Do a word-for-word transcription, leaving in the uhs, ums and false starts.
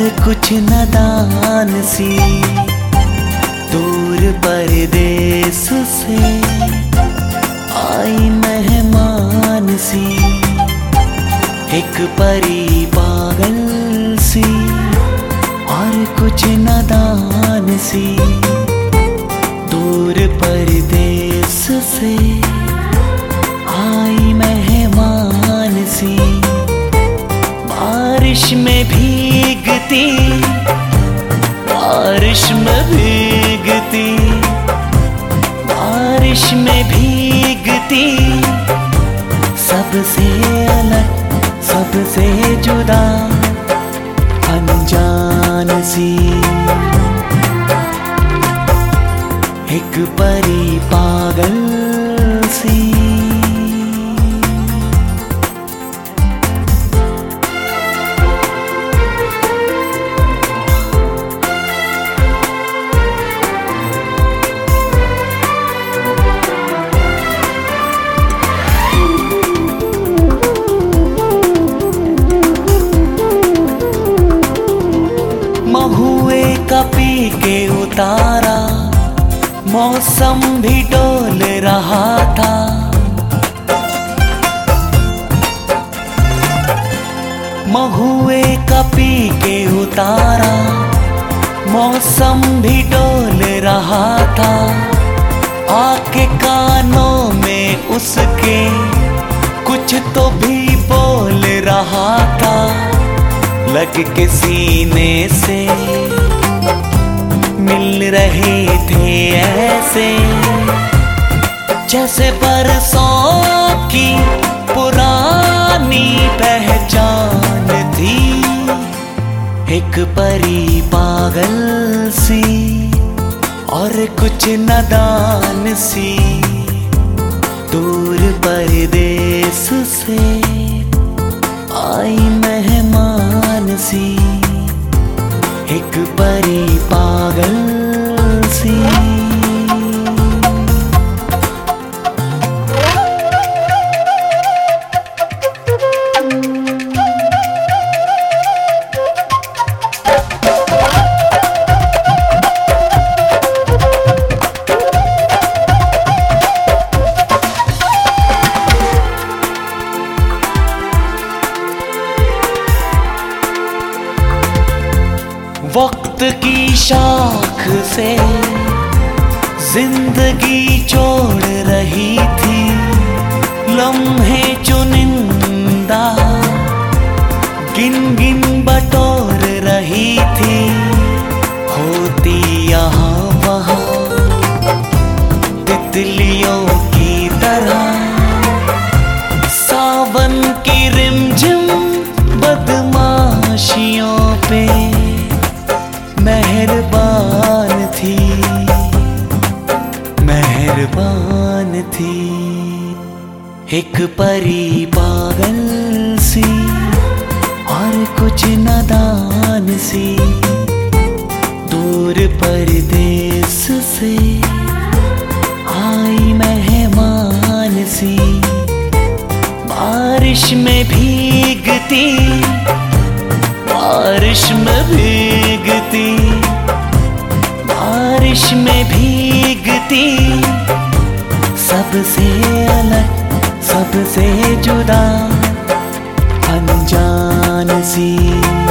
कुछ नादान सी, दूर परदेस से आई मेहमान सी, एक परी पागल सी और कुछ नादान सी, दूर परदेस से आई मेहमान सी। बारिश में भीगती, बारिश में भीगती, बारिश में भीगती, सबसे अलग सबसे जुदा अनजान सी, एक परी पागल सी। महुए का पी के उतारा, मौसम भी डोल रहा था, महुए का पी के उतारा, मौसम भी डोल रहा था। आके कानों में उसके कुछ तो भी बोल रहा था, लग के सीने से मिल रहे थे ऐसे, जैसे बरसों की पुरानी पहचान थी, एक परी पागल सी और कुछ नादान सी, दूर परदेस से आई मेहमान सी, एक परी पागल सी। वक्त की शाख से जिंदगी जोड़ रही थी, लम्हे चुनिंदा गिन गिन बटोर रही थी, होती यहाँ वहाँ तितलियों की तरह, सावन की रिमझिम बदमाशियों पे मेहरबान थी, मेहरबान थी, एक परी पागल सी और कुछ नादान सी, दूर परदेस से आई मेहमान सी। बारिश में भीगती, बारिश में भीगती, बारिश में भीगती, सबसे अलग सबसे जुदा अनजान सी।